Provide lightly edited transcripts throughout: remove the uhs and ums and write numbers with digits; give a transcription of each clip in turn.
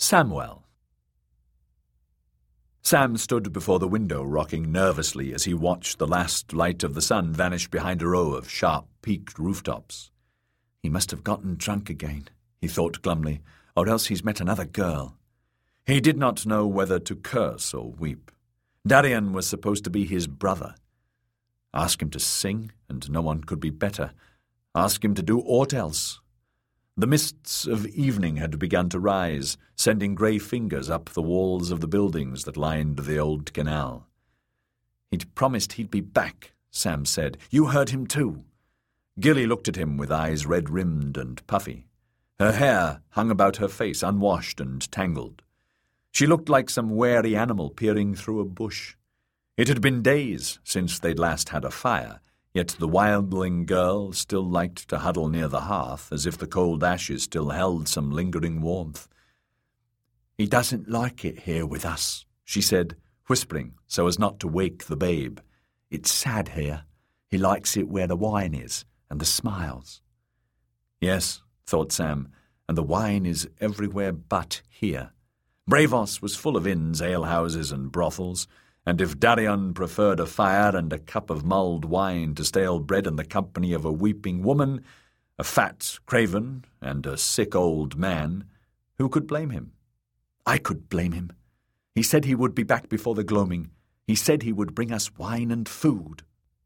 Samuel. Sam stood before the window, rocking nervously as he watched the last light of the sun vanish behind a row of sharp, peaked rooftops. He must have gotten drunk again, he thought glumly, or else he's met another girl. He did not know whether to curse or weep. Darian was supposed to be his brother. Ask him to sing, and no one could be better. Ask him to do aught else. The mists of evening had begun to rise, sending grey fingers up the walls of the buildings that lined the old canal. He'd promised he'd be back, Sam said. You heard him too. Gilly looked at him with eyes red-rimmed and puffy. Her hair hung about her face, unwashed and tangled. She looked like some wary animal peering through a bush. It had been days since they'd last had a fire, yet the wildling girl still liked to huddle near the hearth, as if the cold ashes still held some lingering warmth. "He doesn't like it here with us," she said, whispering so as not to wake the babe. "It's sad here. He likes it where the wine is, and the smiles." Yes, thought Sam, and the wine is everywhere but here. Braavos was full of inns, alehouses, and brothels, and if Darian preferred a fire and a cup of mulled wine to stale bread and the company of a weeping woman, a fat craven, and a sick old man, who could blame him? I could blame him. He said he would be back before the gloaming. He said he would bring us wine and food.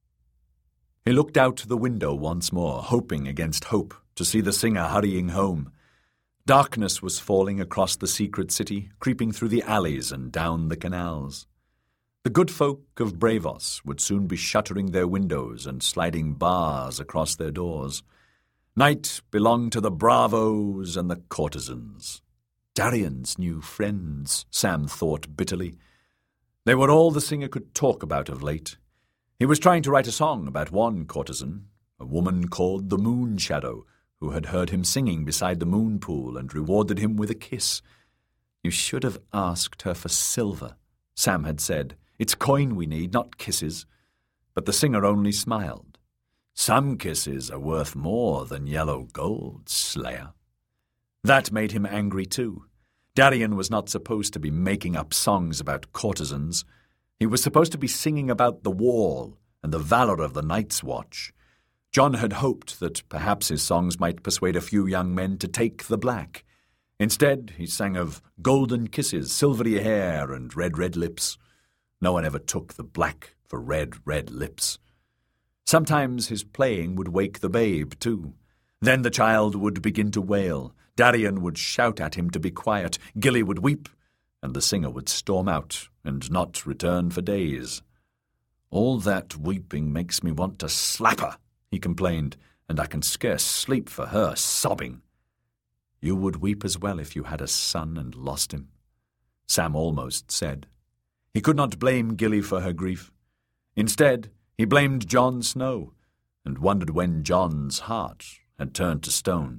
He looked out the window once more, hoping against hope to see the singer hurrying home. Darkness was falling across the secret city, creeping through the alleys and down the canals. The good folk of Braavos would soon be shuttering their windows and sliding bars across their doors. Night belonged to the bravos and the courtesans. Darian's new friends, Sam thought bitterly. They were all the singer could talk about of late. He was trying to write a song about one courtesan, a woman called the Moon Shadow, who had heard him singing beside the moon pool and rewarded him with a kiss. "You should have asked her for silver," Sam had said. "It's coin we need, not kisses." But the singer only smiled. "Some kisses are worth more than yellow gold, Slayer." That made him angry too. Darian was not supposed to be making up songs about courtesans. He was supposed to be singing about the wall and the valor of the Night's Watch. John had hoped that perhaps his songs might persuade a few young men to take the black. Instead, he sang of golden kisses, silvery hair, and red, red lips. No one ever took the black for red, red lips. Sometimes his playing would wake the babe, too. Then the child would begin to wail. Darian would shout at him to be quiet. Gilly would weep, and the singer would storm out and not return for days. "All that weeping makes me want to slap her," he complained, "and I can scarce sleep for her sobbing." "You would weep as well if you had a son and lost him," Sam almost said. He could not blame Gilly for her grief. Instead, he blamed Jon Snow, and wondered when Jon's heart had turned to stone.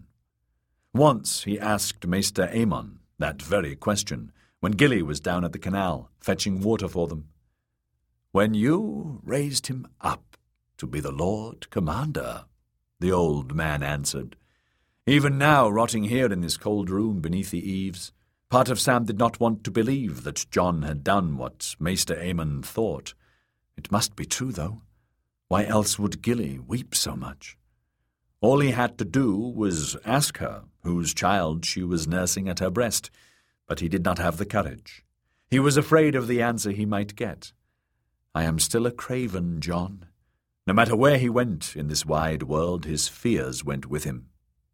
Once he asked Maester Aemon that very question, when Gilly was down at the canal, fetching water for them. "When you raised him up to be the Lord Commander," the old man answered. Even now, rotting here in this cold room beneath the eaves, part of Sam did not want to believe that Jon had done what Maester Aemon thought. It must be true, though. Why else would Gilly weep so much? All he had to do was ask her whose child she was nursing at her breast, but he did not have the courage. He was afraid of the answer he might get. "I am still a craven, Jon." No matter where he went in this wide world, his fears went with him.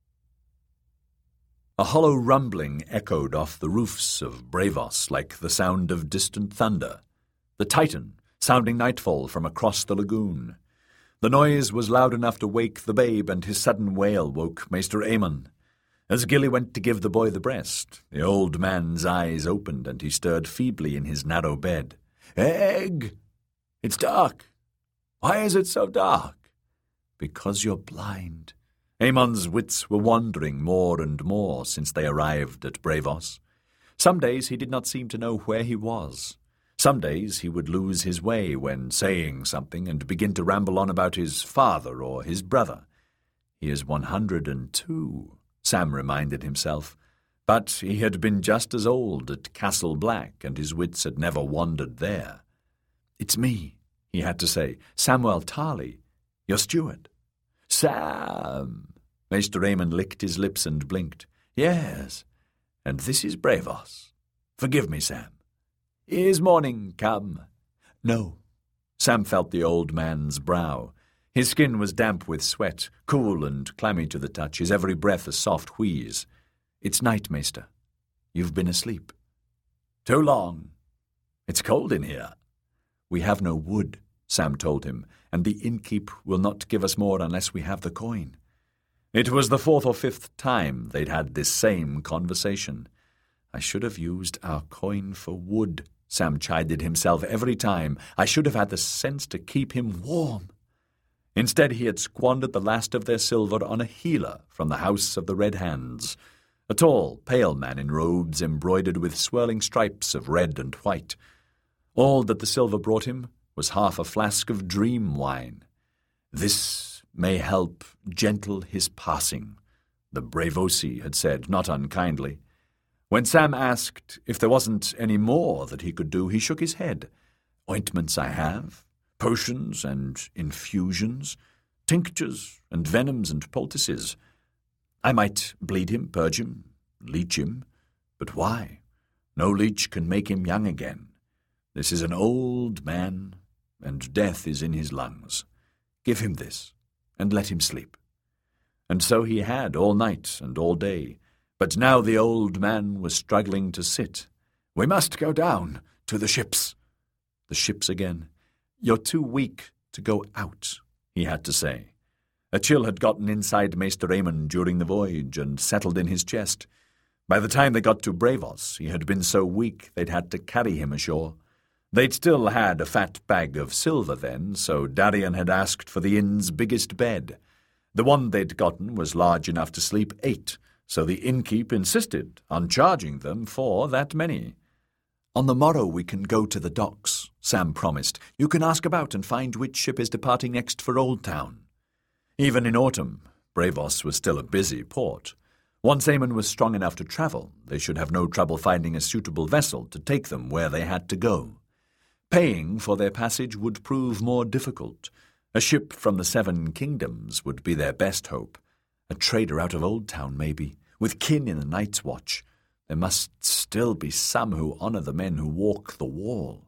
A hollow rumbling echoed off the roofs of Braavos like the sound of distant thunder. The Titan, sounding nightfall from across the lagoon. The noise was loud enough to wake the babe, and his sudden wail woke Maester Aemon. As Gilly went to give the boy the breast, the old man's eyes opened, and he stirred feebly in his narrow bed. "Egg! It's dark. Why is it so dark?" "Because you're blind." Aemon's wits were wandering more and more since they arrived at Braavos. Some days he did not seem to know where he was. Some days he would lose his way when saying something and begin to ramble on about his father or his brother. "He is 102, Sam reminded himself. But he had been just as old at Castle Black, and his wits had never wandered there. "It's me," he had to say, "Samuel Tarley, your steward." "Sam!" Maester Raymond licked his lips and blinked. "Yes, and this is Bravos. Forgive me, Sam. Is morning come?" "No." Sam felt the old man's brow. His skin was damp with sweat, cool and clammy to the touch, his every breath a soft wheeze. "It's night, Maester. You've been asleep." "Too long. It's cold in here." "We have no wood," Sam told him, "and the innkeep will not give us more unless we have the coin." It was the 4th or 5th time they'd had this same conversation. "I should have used our coin for wood," Sam chided himself every time. "I should have had the sense to keep him warm." Instead, he had squandered the last of their silver on a healer from the House of the Red Hands, a tall, pale man in robes embroidered with swirling stripes of red and white. All that the silver brought him was half a flask of dream wine. "This may help gentle his passing," the Braavosi had said, not unkindly. When Sam asked if there wasn't any more that he could do, he shook his head. "Ointments I have, potions and infusions, tinctures and venoms and poultices. I might bleed him, purge him, leech him, but why? No leech can make him young again. This is an old man, and death is in his lungs. Give him this, and let him sleep." And so he had all night and all day, but now the old man was struggling to sit. "We must go down to the ships." The ships again. "You're too weak to go out," he had to say. A chill had gotten inside Maester Raymond during the voyage and settled in his chest. By the time they got to Bravos, he had been so weak they'd had to carry him ashore. They'd still had a fat bag of silver then, so Darian had asked for the inn's biggest bed. The one they'd gotten was large enough to sleep 8, so the innkeep insisted on charging them for that many. "On the morrow we can go to the docks," Sam promised. "You can ask about and find which ship is departing next for Old Town." Even in autumn, Bravos was still a busy port. Once Aemon was strong enough to travel, they should have no trouble finding a suitable vessel to take them where they had to go. Paying for their passage would prove more difficult. A ship from the 7 Kingdoms would be their best hope. A trader out of Old Town, maybe, with kin in the Night's Watch. There must still be some who honour the men who walk the wall.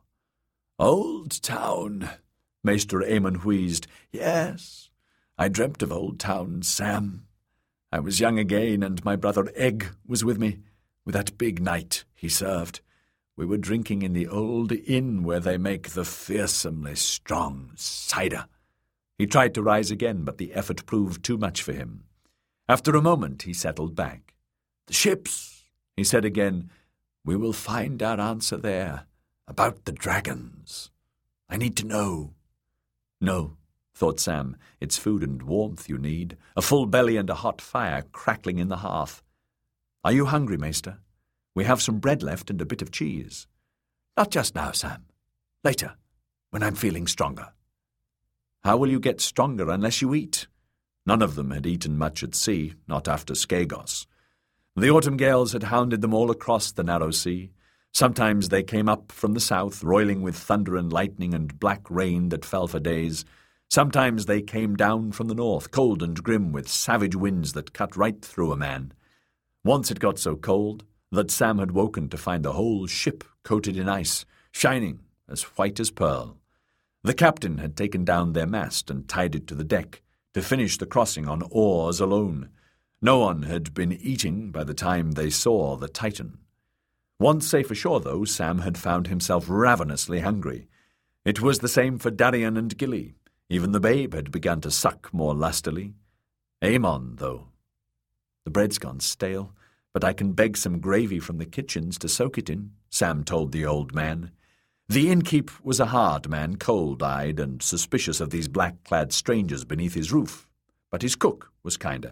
"Old Town," Maester Aemon wheezed. "Yes, I dreamt of Old Town, Sam. I was young again, and my brother Egg was with me, with that big knight he served. We were drinking in the old inn where they make the fearsomely strong cider." He tried to rise again, but the effort proved too much for him. After a moment he settled back. "The ships," he said again. "We will find our answer there, about the dragons. I need to know." "No," thought Sam, "it's food and warmth you need, a full belly and a hot fire crackling in the hearth. Are you hungry, Maester? We have some bread left and a bit of cheese." "Not just now, Sam. Later, when I'm feeling stronger." "How will you get stronger unless you eat?" None of them had eaten much at sea, not after Skagos. The autumn gales had hounded them all across the narrow sea. Sometimes they came up from the south, roiling with thunder and lightning and black rain that fell for days. Sometimes they came down from the north, cold and grim, with savage winds that cut right through a man. Once it got so cold that Sam had woken to find the whole ship coated in ice, shining as white as pearl. The captain had taken down their mast and tied it to the deck, to finish the crossing on oars alone. No one had been eating by the time they saw the Titan. Once safe ashore, though, Sam had found himself ravenously hungry. It was the same for Darian and Gilly. Even the babe had begun to suck more lustily. Aemon, though. "The bread's gone stale, but I can beg some gravy from the kitchens to soak it in," Sam told the old man. The innkeep was a hard man, cold-eyed and suspicious of these black-clad strangers beneath his roof, but his cook was kinder.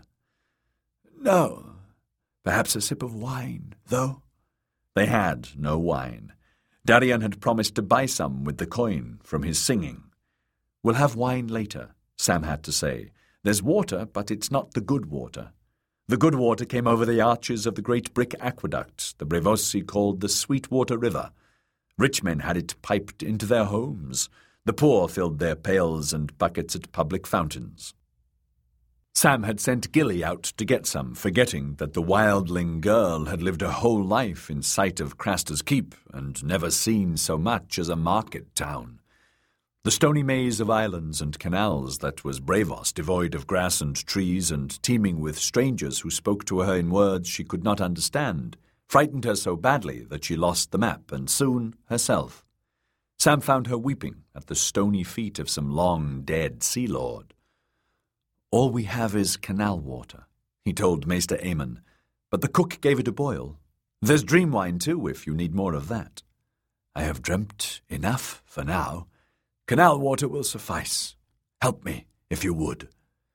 "No, perhaps a sip of wine, though?" They had no wine. Darian had promised to buy some with the coin from his singing. "We'll have wine later," Sam had to say. "There's water, but it's not the good water." The good water came over the arches of the great brick aqueduct the Braavosi called the Sweetwater River. Rich men had it piped into their homes. The poor filled their pails and buckets at public fountains. Sam had sent Gilly out to get some, forgetting that the wildling girl had lived her whole life in sight of Craster's Keep and never seen so much as a market town. The stony maze of islands and canals that was Braavos, devoid of grass and trees and teeming with strangers who spoke to her in words she could not understand, frightened her so badly that she lost the map and soon herself. Sam found her weeping at the stony feet of some long-dead sea lord. "All we have is canal water," he told Maester Aemon, "but the cook gave it a boil. There's dream wine too, if you need more of that." "I have dreamt enough for now. Canal water will suffice. Help me, if you would."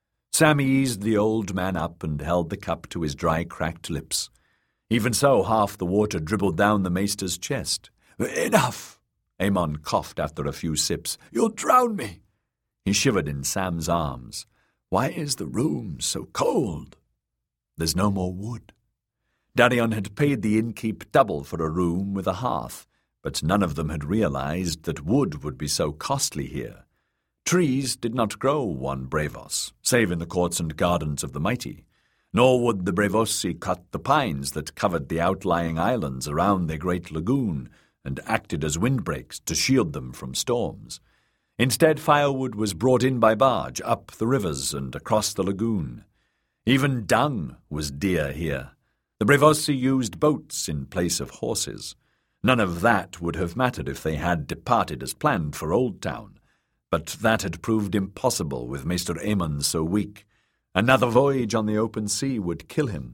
Sam eased the old man up and held the cup to his dry, cracked lips. Even so, half the water dribbled down the maester's chest. "Enough!" Aemon coughed after a few sips. "You'll drown me!" He shivered in Sam's arms. "Why is the room so cold?" "There's no more wood." Darion had paid the innkeep double for a room with a hearth, but none of them had realized that wood would be so costly here. Trees did not grow on Braavos, save in the courts and gardens of the mighty, nor would the Braavosi cut the pines that covered the outlying islands around their great lagoon and acted as windbreaks to shield them from storms. Instead, firewood was brought in by barge up the rivers and across the lagoon. Even dung was dear here. The Braavosi used boats in place of horses. None of that would have mattered if they had departed as planned for Old Town, but that had proved impossible with Maester Aemon so weak. Another voyage on the open sea would kill him.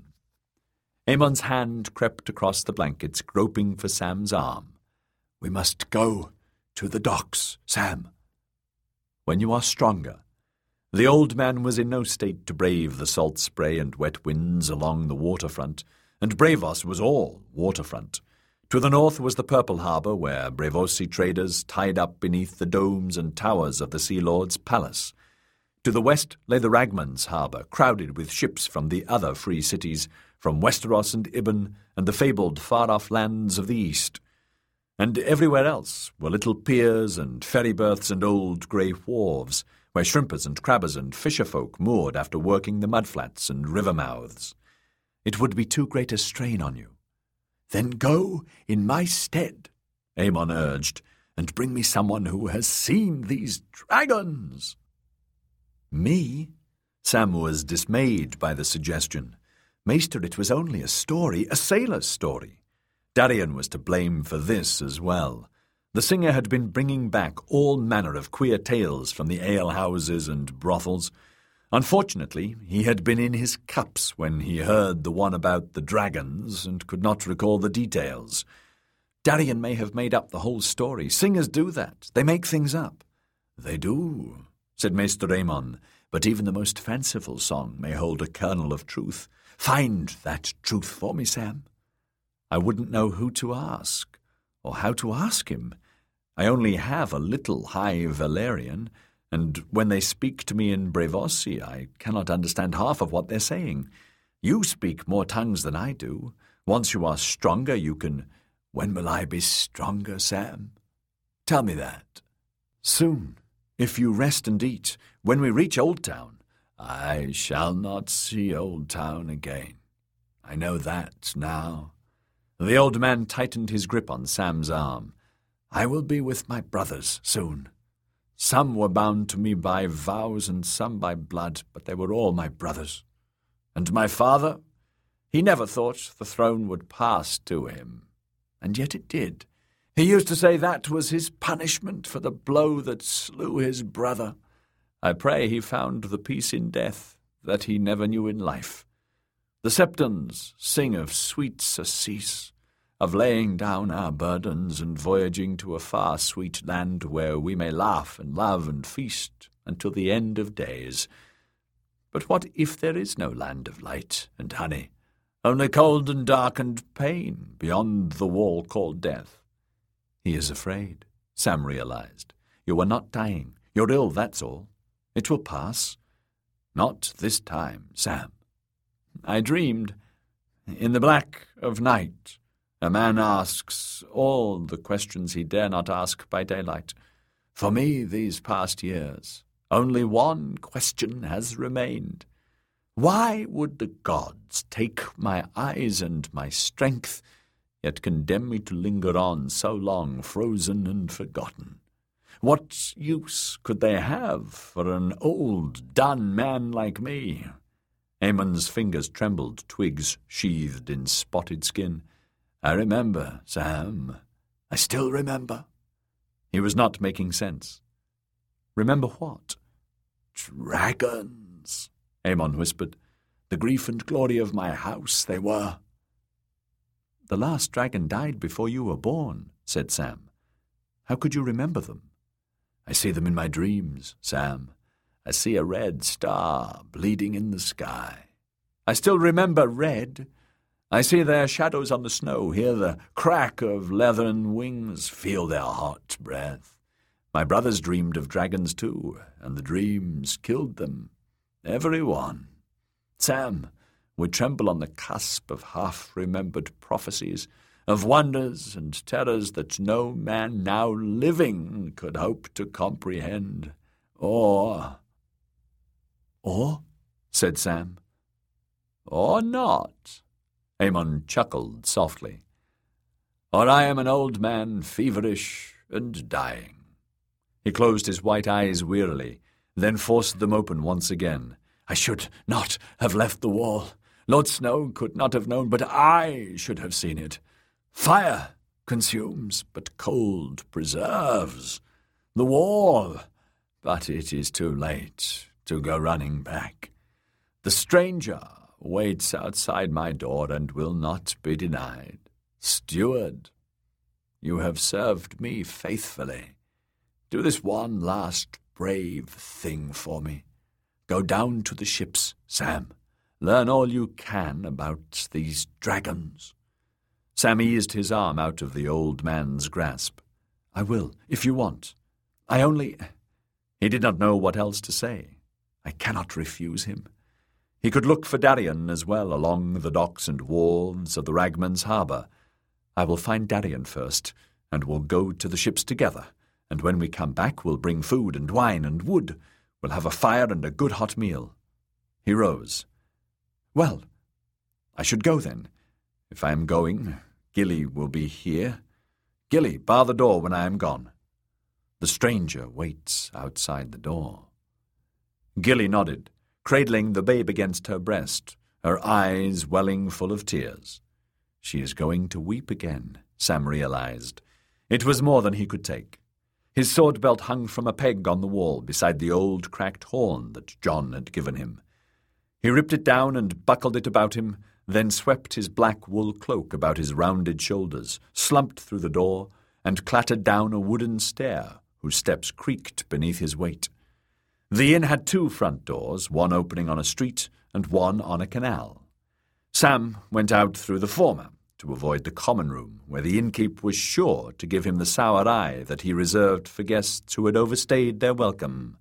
Aemon's hand crept across the blankets, groping for Sam's arm. "We must go to the docks, Sam." "When you are stronger." The old man was in no state to brave the salt spray and wet winds along the waterfront, and Braavos was all waterfront. To the north was the Purple Harbour, where Braavosi traders tied up beneath the domes and towers of the Sea Lord's palace. To the west lay the Ragman's Harbour, crowded with ships from the other free cities, from Westeros and Ibn and the fabled far-off lands of the east. And everywhere else were little piers and ferry berths and old grey wharves, where shrimpers and crabbers and fisherfolk moored after working the mudflats and river mouths. It would be too great a strain on you. "Then go in my stead," Aemon urged, "and bring me someone who has seen these dragons." "Me?" Sam was dismayed by the suggestion. "Maester, it was only a story, a sailor's story." Darion was to blame for this as well. The singer had been bringing back all manner of queer tales from the alehouses and brothels. Unfortunately, he had been in his cups when he heard the one about the dragons and could not recall the details. Darion may have made up the whole story. Singers do that. They make things up. "They do," said Maester Aemon, "but even the most fanciful song may hold a kernel of truth. Find that truth for me, Sam." I wouldn't know who to ask, or how to ask him. I only have a little High Valyrian, and when they speak to me in Braavosi, I cannot understand half of what they're saying. You speak more tongues than I do. Once you are stronger, you can— "When will I be stronger, Sam? Tell me that." "Soon, if you rest and eat. When we reach Old Town." "I shall not see Old Town again. I know that now." The old man tightened his grip on Sam's arm. "I will be with my brothers soon. Some were bound to me by vows and some by blood, but they were all my brothers. And my father? He never thought the throne would pass to him. And yet it did. He used to say that was his punishment for the blow that slew his brother. I pray he found the peace in death that he never knew in life. The Septons sing of sweet surcease, of laying down our burdens and voyaging to a far sweet land where we may laugh and love and feast until the end of days. But what if there is no land of light and honey, only cold and dark and pain beyond the wall called death? He is afraid, Sam realized. You are not dying. You're ill, that's all. It will pass. Not this time, Sam. I dreamed. In the black of night, a man asks all the questions he dare not ask by daylight. For me, these past years, only one question has remained. Why would the gods take my eyes and my strength, yet condemn me to linger on so long, frozen and forgotten? What use could they have for an old, done man like me? Amon's fingers trembled, twigs sheathed in spotted skin. I remember, Sam. I still remember. He was not making sense. Remember what? Dragons, Amon whispered. The grief and glory of my house they were. The last dragon died before you were born, said Sam. How could you remember them? I see them in my dreams, Sam. I see a red star bleeding in the sky. I still remember red. I see their shadows on the snow, hear the crack of leathern wings, feel their hot breath. My brothers dreamed of dragons too, and the dreams killed them. Every one. Sam, we tremble on the cusp of half-remembered prophecies, of wonders and terrors that no man now living could hope to comprehend. Or, said Sam. Or not, Amon chuckled softly. Or I am an old man, feverish and dying. He closed his white eyes wearily, then forced them open once again. I should not have left the wall. Lord Snow could not have known, but I should have seen it. Fire consumes, but cold preserves. The wall, but it is too late to go running back. The stranger waits outside my door and will not be denied. Steward, you have served me faithfully. Do this one last brave thing for me. Go down to the ships, Sam. Learn all you can about these dragons. Sam eased his arm out of the old man's grasp. I will, if you want. He did not know what else to say. I cannot refuse him. He could look for Darien as well along the docks and wharves of the Ragman's harbour. I will find Darien first, and we'll go to the ships together, and when we come back we'll bring food and wine and wood. We'll have a fire and a good hot meal. He rose. Well, I should go then. If I am going, Gilly will be here. Gilly, bar the door when I am gone. The stranger waits outside the door. Gilly nodded, cradling the babe against her breast, her eyes welling full of tears. She is going to weep again, Sam realized. It was more than he could take. His sword belt hung from a peg on the wall beside the old cracked horn that John had given him. He ripped it down and buckled it about him, then swept his black wool cloak about his rounded shoulders, slumped through the door, and clattered down a wooden stair whose steps creaked beneath his weight. The inn had two front doors, one opening on a street and one on a canal. Sam went out through the former to avoid the common room, where the innkeep was sure to give him the sour eye that he reserved for guests who had overstayed their welcome.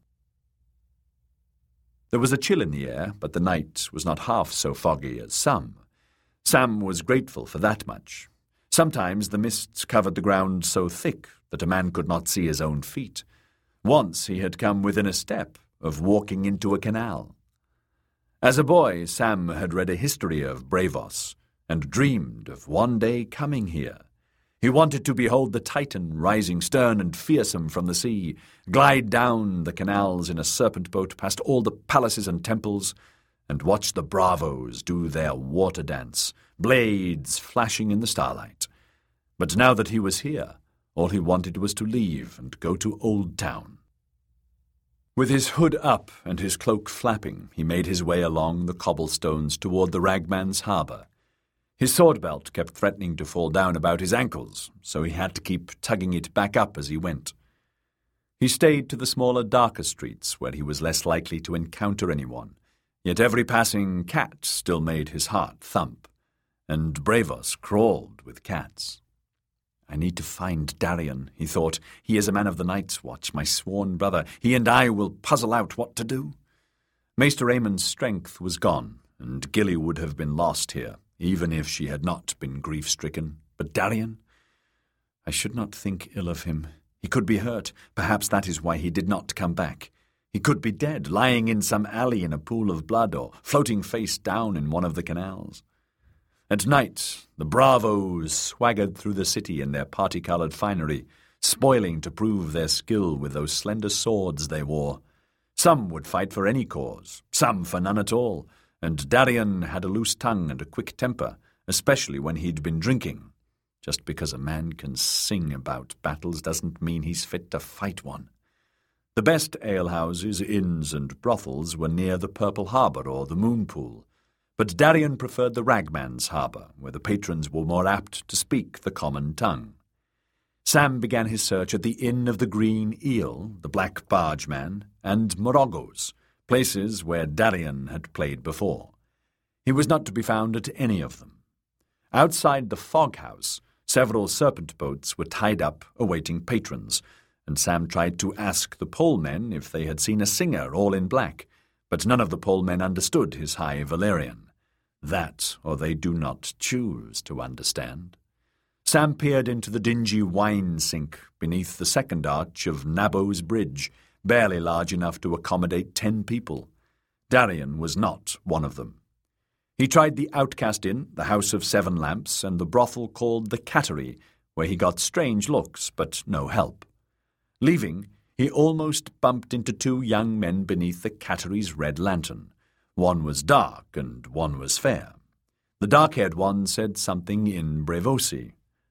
There was a chill in the air, but the night was not half so foggy as some. Sam was grateful for that much. Sometimes the mists covered the ground so thick that a man could not see his own feet. Once he had come within a step of walking into a canal. As a boy, Sam had read a history of Braavos and dreamed of one day coming here. He wanted to behold the Titan rising stern and fearsome from the sea, glide down the canals in a serpent boat past all the palaces and temples, and watch the bravos do their water dance, blades flashing in the starlight. But now that he was here, all he wanted was to leave and go to Old Town. With his hood up and his cloak flapping, he made his way along the cobblestones toward the Ragman's harbour. His sword belt kept threatening to fall down about his ankles, so he had to keep tugging it back up as he went. He stayed to the smaller, darker streets where he was less likely to encounter anyone, yet every passing cat still made his heart thump, and Braavos crawled with cats. I need to find Darien, he thought. He is a man of the Night's Watch, my sworn brother. He and I will puzzle out what to do. Maester Amon's strength was gone, and Gilly would have been lost here, even if she had not been grief-stricken. But Darien? I should not think ill of him. He could be hurt. Perhaps that is why he did not come back. He could be dead, lying in some alley in a pool of blood, or floating face down in one of the canals. At night, the bravos swaggered through the city in their party-coloured finery, spoiling to prove their skill with those slender swords they wore. Some would fight for any cause, some for none at all, and Darien had a loose tongue and a quick temper, especially when he'd been drinking. Just because a man can sing about battles doesn't mean he's fit to fight one. The best alehouses, inns, and brothels were near the Purple Harbour or the Moon Pool, but Darien preferred the Ragman's Harbour, where the patrons were more apt to speak the common tongue. Sam began his search at the Inn of the Green Eel, the Black Bargeman, and Morogos, places where Darien had played before. He was not to be found at any of them. Outside the Fog House, several serpent boats were tied up, awaiting patrons, and Sam tried to ask the polemen if they had seen a singer all in black, but none of the polemen understood his high Valerian. That, or they do not choose to understand. Sam peered into the dingy wine sink beneath the second arch of Nabo's Bridge, barely large enough to accommodate 10 people. Darien was not one of them. He tried the Outcast Inn, the House of Seven Lamps, and the brothel called the Cattery, where he got strange looks but no help. Leaving, he almost bumped into 2 young men beneath the Cattery's red lantern. One was dark and one was fair. The dark-haired one said something in Brevosi.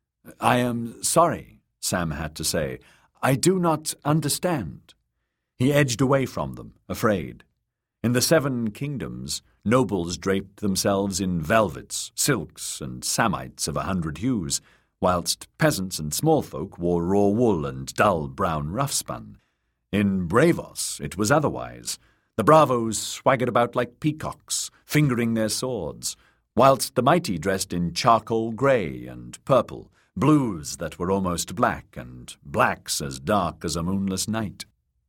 "I am sorry," Sam had to say. "I do not understand." He edged away from them, afraid. In the 7 kingdoms, nobles draped themselves in velvets, silks, and samites of 100 hues, whilst peasants and small folk wore raw wool and dull brown rough-spun. In Bravos it was otherwise. The bravos swaggered about like peacocks, fingering their swords, whilst the mighty dressed in charcoal grey and purple, blues that were almost black, and blacks as dark as a moonless night.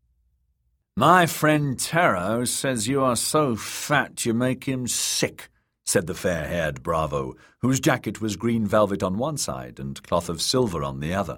"My friend Tero says you are so fat you make him sick," said the fair-haired bravo, whose jacket was green velvet on one side and cloth of silver on the other.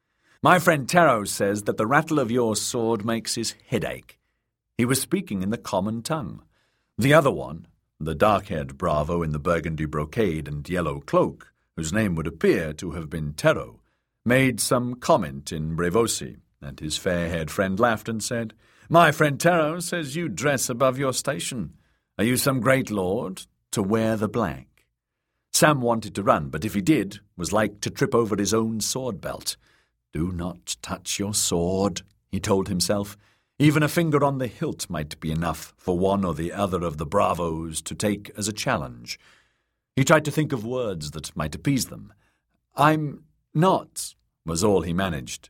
"My friend Tero says that the rattle of your sword makes his head ache." He was speaking in the common tongue. The other one, the dark-haired bravo in the burgundy brocade and yellow cloak, whose name would appear to have been Tero, made some comment in Brevosi, and his fair-haired friend laughed and said, "My friend Tero says you dress above your station. Are you some great lord, to wear the black?" Sam wanted to run, but if he did, was like to trip over his own sword belt. "Do not touch your sword," he told himself. Even a finger on the hilt might be enough for one or the other of the bravos to take as a challenge. He tried to think of words that might appease them. "I'm not," was all he managed.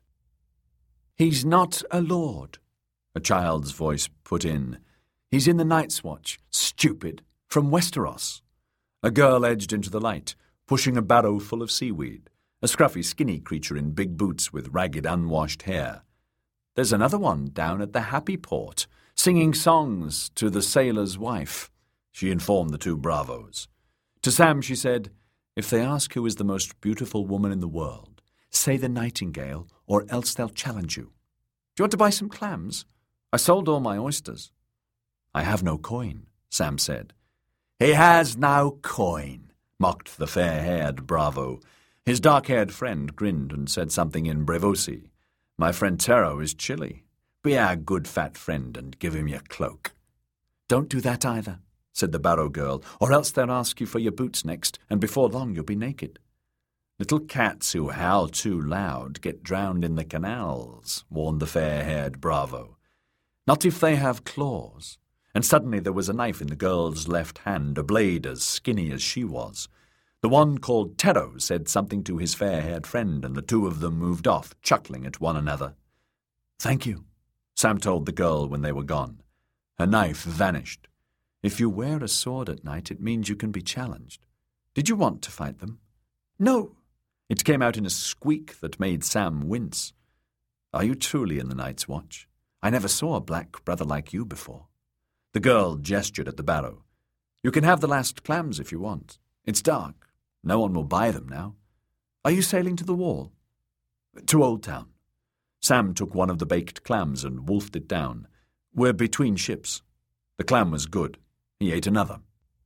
"He's not a lord," a child's voice put in. "He's in the Night's Watch, stupid, from Westeros." A girl edged into the light, pushing a barrow full of seaweed, a scruffy, skinny creature in big boots with ragged, unwashed hair. "There's another one down at the Happy Port, singing songs to the sailor's wife," she informed the 2 bravos. To Sam she said, "If they ask who is the most beautiful woman in the world, say the Nightingale, or else they'll challenge you. Do you want to buy some clams? I sold all my oysters." "I have no coin," Sam said. "He has no coin," mocked the fair-haired bravo. His dark-haired friend grinned and said something in Brevosi. "My friend Tero is chilly. Be our good fat friend and give him your cloak." "Don't do that either," said the barrow girl, "or else they'll ask you for your boots next, and before long you'll be naked." "Little cats who howl too loud get drowned in the canals," warned the fair-haired bravo. "Not if they have claws." And suddenly there was a knife in the girl's left hand, a blade as skinny as she was. The one called Tero said something to his fair-haired friend, and the 2 of them moved off, chuckling at one another. "Thank you," Sam told the girl when they were gone. Her knife vanished. "If you wear a sword at night, it means you can be challenged. Did you want to fight them?" "No." It came out in a squeak that made Sam wince. "Are you truly in the Night's Watch? I never saw a black brother like you before." The girl gestured at the barrow. You can have the last clams if you want. It's dark. No one will buy them now. Are you sailing to the Wall?" "To Old Town." Sam took one of the baked clams and wolfed it down. "We're between ships." The clam was good. He ate another.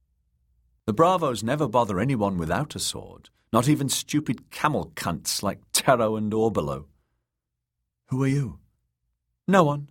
The bravos never bother anyone without a sword, not even stupid camel cunts like Taro and Orbalo. "Who are you?" "No one."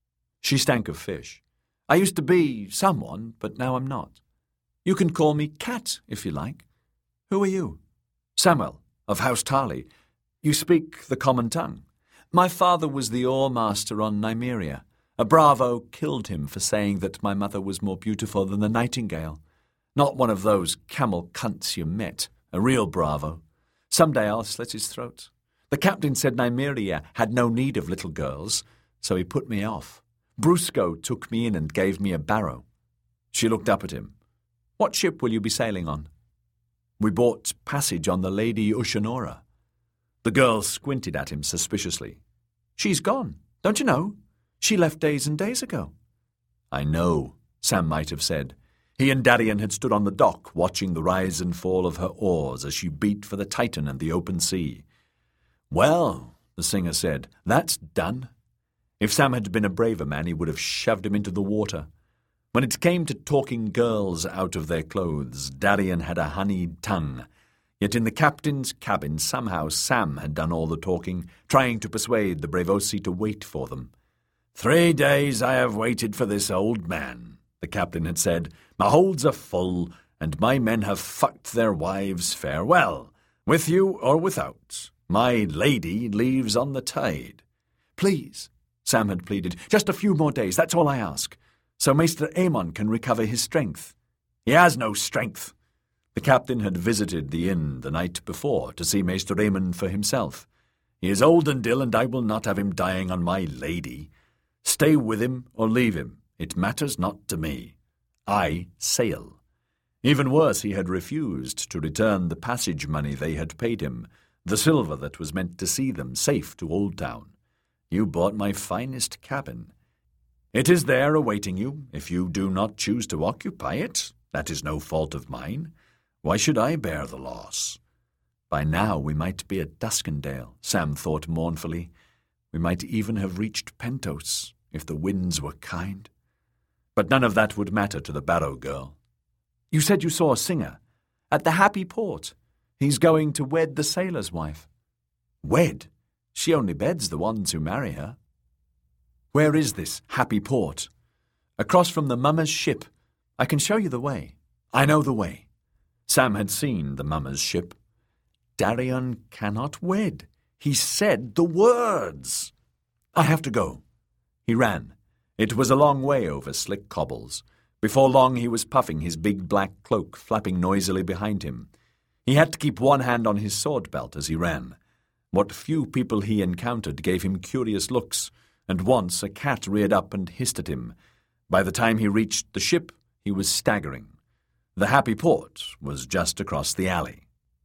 She stank of fish. "I used to be someone, but now I'm not. You can call me Cat if you like." "Who are you?" "Samuel, of House Tarley. You speak the common tongue. My father was the oar-master on Nymeria. A bravo killed him for saying that my mother was more beautiful than the nightingale. Not one of those camel cunts you met, a real bravo. Someday I'll slit his throat. The captain said Nymeria had no need of little girls, so he put me off. Brusco took me in and gave me a barrow." She looked up at him. "What ship will you be sailing on?" "We bought passage on the Lady Ushanora." The girl squinted at him suspiciously. "She's gone, don't you know? She left days and days ago." "I know," Sam might have said. He and Darien had stood on the dock watching the rise and fall of her oars as she beat for the Titan and the open sea. "Well," the singer said, "that's done." If Sam had been a braver man, he would have shoved him into the water. When it came to talking girls out of their clothes, Darien had a honeyed tongue. Yet in the captain's cabin, somehow Sam had done all the talking, trying to persuade the Brevosi to wait for them. 3 days I have waited for this old man," the captain had said. "My holds are full, and my men have fucked their wives farewell, with you or without. My lady leaves on the tide." "Please," Sam had pleaded, "just a few more days, that's all I ask, so Maester Aemon can recover his strength." "He has no strength." The captain had visited the inn the night before to see Maester Aemon for himself. "He is old and ill, and I will not have him dying on my lady. Stay with him or leave him. It matters not to me. I sail." Even worse, he had refused to return the passage money they had paid him, the silver that was meant to see them safe to Old Town. "You bought my finest cabin. It is there awaiting you. If you do not choose to occupy it, that is no fault of mine. Why should I bear the loss?" By now we might be at Duskendale, Sam thought mournfully. We might even have reached Pentos, if the winds were kind. But none of that would matter to the Barrow girl. "You said you saw a singer. At the Happy Port. He's going to wed the sailor's wife." "Wed? She only beds the ones who marry her." "Where is this Happy Port?" "Across from the Mummer's ship. I can show you the way." "I know the way." Sam had seen the Mummer's ship. Darien cannot wed. He said the words. "I have to go." He ran. It was a long way over slick cobbles. Before long he was puffing, his big black cloak flapping noisily behind him. He had to keep one hand on his sword belt as he ran. What few people he encountered gave him curious looks, and once a cat reared up and hissed at him. By the time he reached the ship, he was staggering. The Happy Port was just across the alley.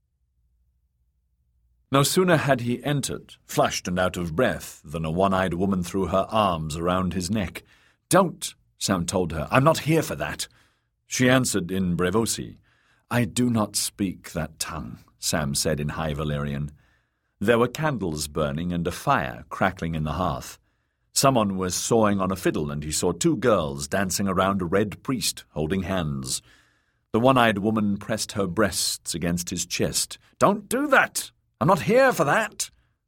No sooner had he entered, flushed and out of breath, than a one-eyed woman threw her arms around his neck. "Don't," Sam told her. "I'm not here for that." She answered in Brevosi. "I do not speak that tongue," Sam said in High Valyrian. There were candles burning and a fire crackling in the hearth. Someone was sawing on a fiddle, and he saw 2 girls dancing around a red priest, holding hands. The one-eyed woman pressed her breasts against his chest. "Don't do that! I'm not here for that!"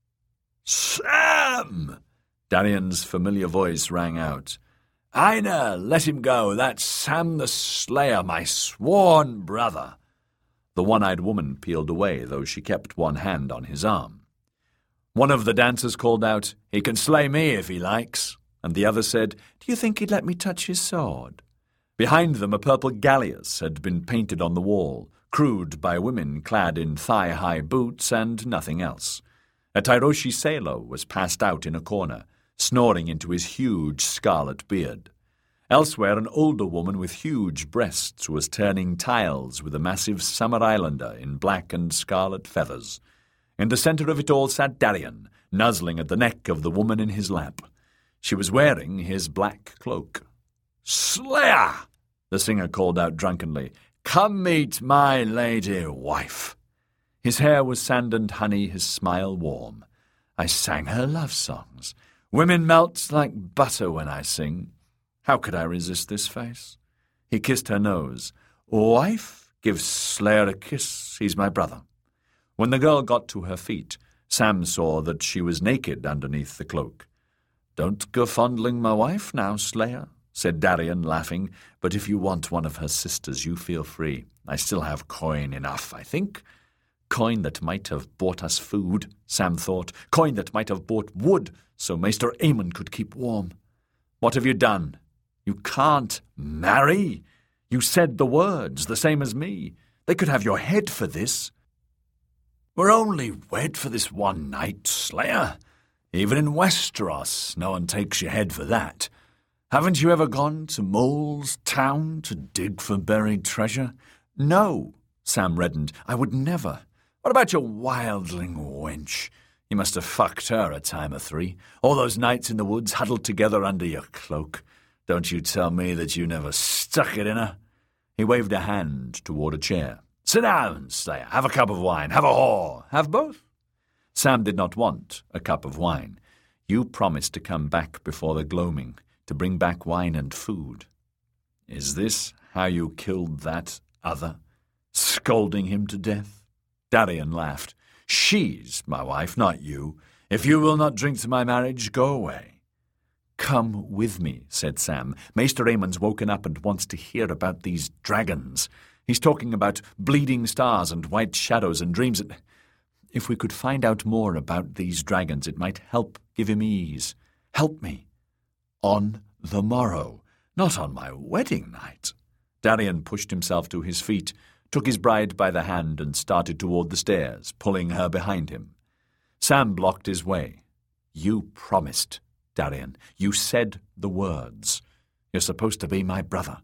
"Sam!" Darien's familiar voice rang out. "Aina, let him go. That's Sam the Slayer, my sworn brother." The one-eyed woman peeled away, though she kept one hand on his arm. One of the dancers called out, "He can slay me if he likes." And the other said, "Do you think he'd let me touch his sword?" Behind them a purple galleass had been painted on the wall, crewed by women clad in thigh-high boots and nothing else. A Tyroshi sailor was passed out in a corner, snoring into his huge scarlet beard. Elsewhere, an older woman with huge breasts was turning tiles with a massive summer islander in black and scarlet feathers. In the center of it all sat Darien, nuzzling at the neck of the woman in his lap. She was wearing his black cloak. "Slayer!" the singer called out drunkenly. "Come meet my lady wife." His hair was sand and honey, his smile warm. I sang her love songs. Women melt like butter when I sing. How could I resist this face? He kissed her nose. "Wife, give Slayer a kiss, he's my brother." When the girl got to her feet, Sam saw that she was naked underneath the cloak. "Don't go fondling my wife now, Slayer," said Darian, laughing, "but if you want one of her sisters, you feel free. I still have coin enough, I think." Coin that might have bought us food, Sam thought. Coin that might have bought wood, so Maester Aemon could keep warm. "What have you done? You can't marry. You said the words, the same as me. They could have your head for this." "We're only wed for this one night, Slayer. Even in Westeros, no one takes your head for that. Haven't you ever gone to Mole's Town to dig for buried treasure?" "No," Sam reddened. "I would never." "What about your wildling wench? You must have fucked her a time or three. All those nights in the woods huddled together under your cloak. Don't you tell me that you never stuck it in her." He waved a hand toward a chair. "Sit down, Slayer. Have a cup of wine. Have a whore. Have both." Sam did not want a cup of wine. "You promised to come back before the gloaming, to bring back wine and food. Is this how you killed that other? Scolding him to death?" Darian laughed. "She's my wife, not you. If you will not drink to my marriage, go away." "Come with me," said Sam. "Maester Aemon's woken up and wants to hear about these dragons. He's talking about bleeding stars and white shadows and dreams. If we could find out more about these dragons, it might help give him ease. Help me. On the morrow, not on my wedding night." Darian pushed himself to his feet, took his bride by the hand and started toward the stairs, pulling her behind him. Sam blocked his way. "You promised, Darian. You said the words. You're supposed to be my brother.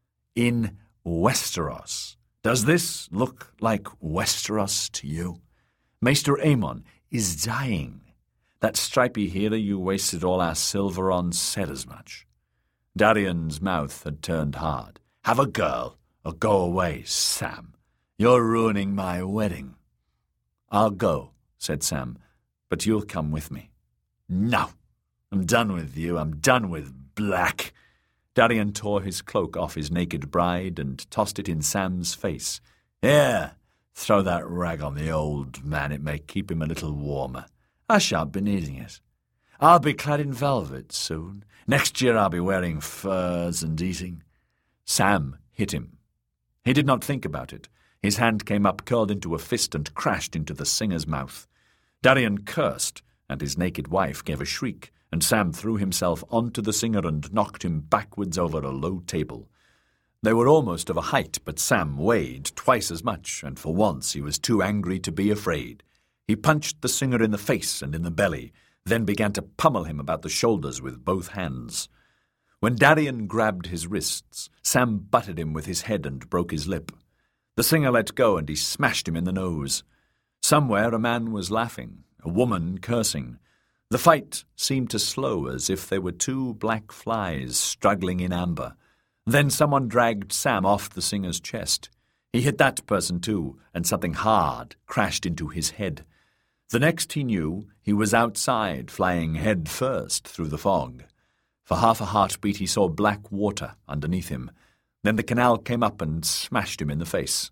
In Westeros. Does this look like Westeros to you? Maester Aemon is dying. That stripy healer you wasted all our silver on said as much." Darian's mouth had turned hard. "Have a girl, or go away, Sam. You're ruining my wedding." "I'll go," said Sam, "but you'll come with me." "No, I'm done with you. I'm done with black." Darian tore his cloak off his naked bride and tossed it in Sam's face. "Here, throw that rag on the old man. It may keep him a little warmer. I shan't be needing it. I'll be clad in velvet soon. Next year I'll be wearing furs and eating." Sam hit him. He did not think about it. His hand came up, curled into a fist, and crashed into the singer's mouth. Darian cursed, and his naked wife gave a shriek, and Sam threw himself onto the singer and knocked him backwards over a low table. They were almost of a height, but Sam weighed twice as much, and for once he was too angry to be afraid. He punched the singer in the face and in the belly, then began to pummel him about the shoulders with both hands. When Darian grabbed his wrists, Sam butted him with his head and broke his lip. The singer let go, and he smashed him in the nose. Somewhere a man was laughing, a woman cursing. The fight seemed to slow, as if they were two black flies struggling in amber. Then someone dragged Sam off the singer's chest. He hit that person too, and something hard crashed into his head. The next he knew, he was outside, flying head first through the fog. For half a heartbeat he saw black water underneath him. Then the canal came up and smashed him in the face.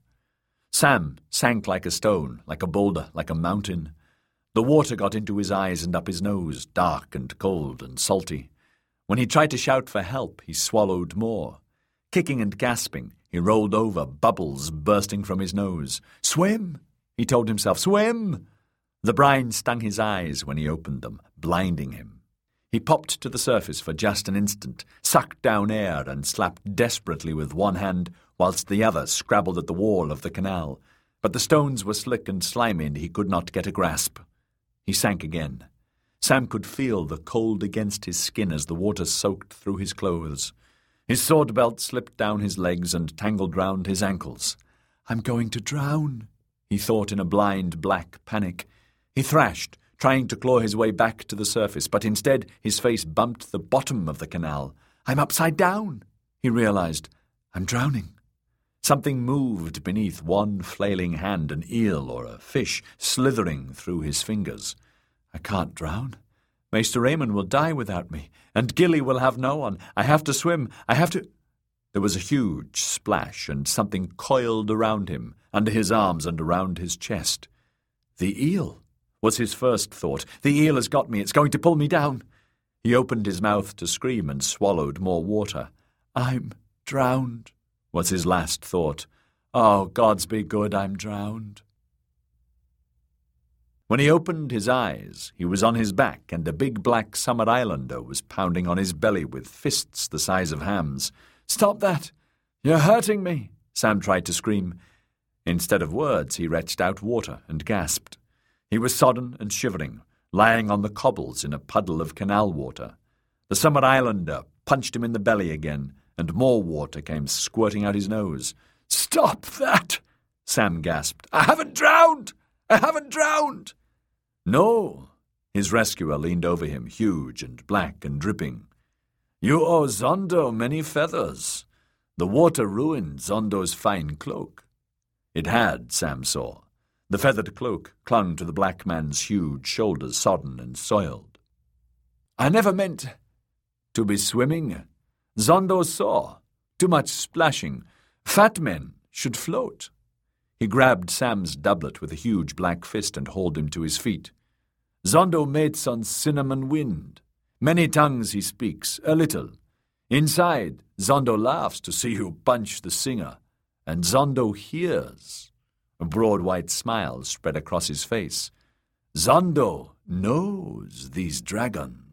Sam sank like a stone, like a boulder, like a mountain. The water got into his eyes and up his nose, dark and cold and salty. When he tried to shout for help, he swallowed more. Kicking and gasping, he rolled over, bubbles bursting from his nose. "Swim!" he told himself. "Swim!" The brine stung his eyes when he opened them, blinding him. He popped to the surface for just an instant, sucked down air and slapped desperately with one hand, whilst the other scrabbled at the wall of the canal. But the stones were slick and slimy, and he could not get a grasp. He sank again. Sam could feel the cold against his skin as the water soaked through his clothes. His sword belt slipped down his legs and tangled round his ankles. "I'm going to drown," he thought in a blind, black panic. He thrashed, trying to claw his way back to the surface, but instead his face bumped the bottom of the canal. "I'm upside down," he realized. I'm drowning. Something moved beneath one flailing hand, an eel or a fish slithering through his fingers. I can't drown. Maester Raymond will die without me, and Gilly will have no one. I have to swim. I have to... There was a huge splash, and something coiled around him, under his arms and around his chest. The eel was his first thought. The eel has got me. It's going to pull me down. He opened his mouth to scream and swallowed more water. I'm drowned, was his last thought. Oh, gods be good, I'm drowned. When he opened his eyes, he was on his back, and a big black summer islander was pounding on his belly with fists the size of hams. "Stop that! You're hurting me!" Sam tried to scream. Instead of words, he retched out water and gasped. He was sodden and shivering, lying on the cobbles in a puddle of canal water. The summer islander punched him in the belly again, and more water came squirting out his nose. "Stop that!" Sam gasped. "I haven't drowned! I haven't drowned!" "No." His rescuer leaned over him, huge and black and dripping. "You owe Zondo many feathers. The water ruined Zondo's fine cloak." It had, Sam saw. The feathered cloak clung to the black man's huge shoulders, sodden and soiled. "I never meant to be swimming. Zondo saw. Too much splashing. Fat men should float." He grabbed Sam's doublet with a huge black fist and hauled him to his feet. "Zondo mates on cinnamon wind. Many tongues he speaks, a little. Inside, Zondo laughs to see you punch the singer, and Zondo hears." A broad white smile spread across his face. "Zondo knows these dragons."